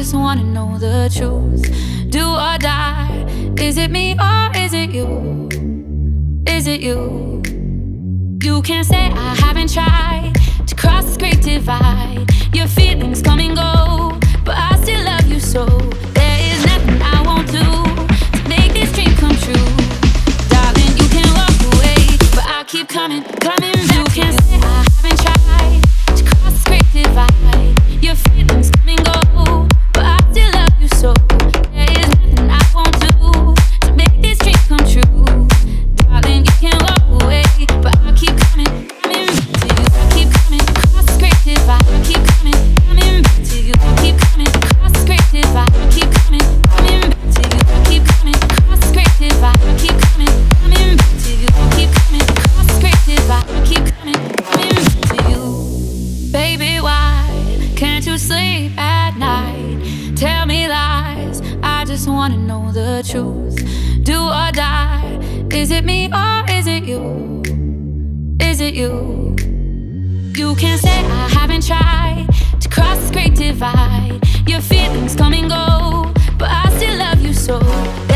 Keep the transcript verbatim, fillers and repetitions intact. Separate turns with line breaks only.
just wanna know the truth. Do or die. Is it me or is it you? Is it you? You can't say I haven't tried to cross this great divide. Your feelings come and go, but I still love you so. There is nothing I won't do to make this dream come true. Darling, you can walk away, but I keep coming, coming back. You can't say I haven't tried to cross this great divide. Your feelings come and go, but I still love you so. There is nothing I won't do to make this dream come true. Darling, you can walk away, but I keep coming, coming back to you. I keep coming across this great divide. I keep coming, coming back to you. I keep coming across this great divide. I keep coming, coming back to you. I keep coming across this great divide. I keep coming, coming back to you. I keep coming across this great divide. I keep coming, coming back to you. Baby, why can't you sleep at night? Tell me lies, I just wanna know the truth. Do or die. Is it me or is it you? Is it you? You can't say I haven't tried to cross this great divide. Your feelings come and go, but I still love you so.